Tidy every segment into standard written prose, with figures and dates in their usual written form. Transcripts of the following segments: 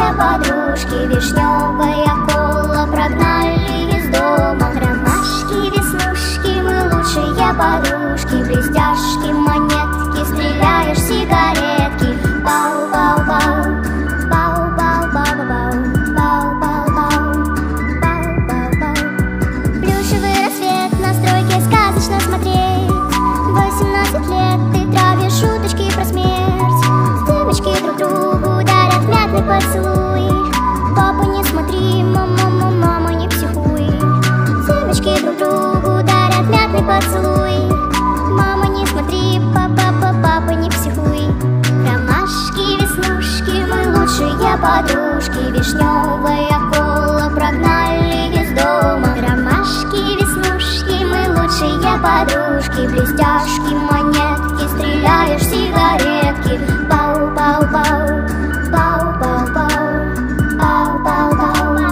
подружки, вишневая кола прогнали из дома. Ромашки, веснушки, мы лучшие подружки, блестяшки, монетки, стреляешь сигаретки. Бау-бау-бау, бау-бау-бау-бау, бау-бау-бау, бау-бау-бау. Плюшевый рассвет на стройке сказочно смотреть. 18 лет ты травишь шуточки про смерть. Девочки друг другу дарят мятный поцелуй. Папа, не смотри, мама, не психуй. Девочки друг другу дарят мятный поцелуй. Мама, не смотри, папа, не психуй. Ромашки, веснушки, мы лучшие подружки, вишневая кола прогнали из дома. Ромашки, веснушки, мы лучшие подружки, блестяшки, монетки, стреляешь сигаретки. Бау-бау-бау, бау-бау-бау, бау-бау-бау.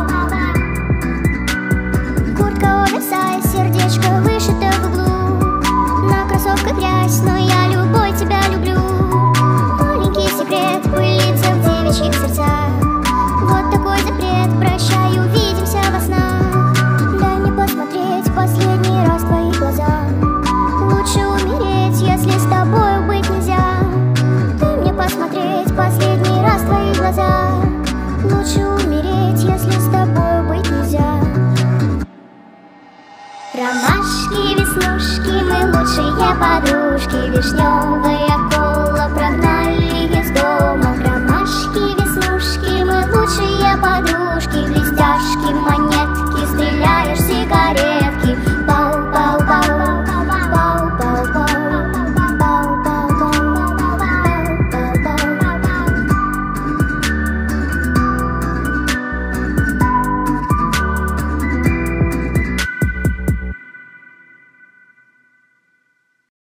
Куртка оверсайз, сердечко вышито в углу. На кроссовках грязь, но я любой тебя люблю. Маленький секрет пылится в девичьих сердцах. Вот такой запрет, прощай, увидимся во снах. Дай мне посмотреть последний раз в твои глаза. Лучше умереть, если с тобою быть нельзя. Дай мне посмотреть последний раз в твои глаза. Лучше умереть, если с тобою быть нельзя. Ромашки, веснушки, мы лучшие подружки, вишневая кола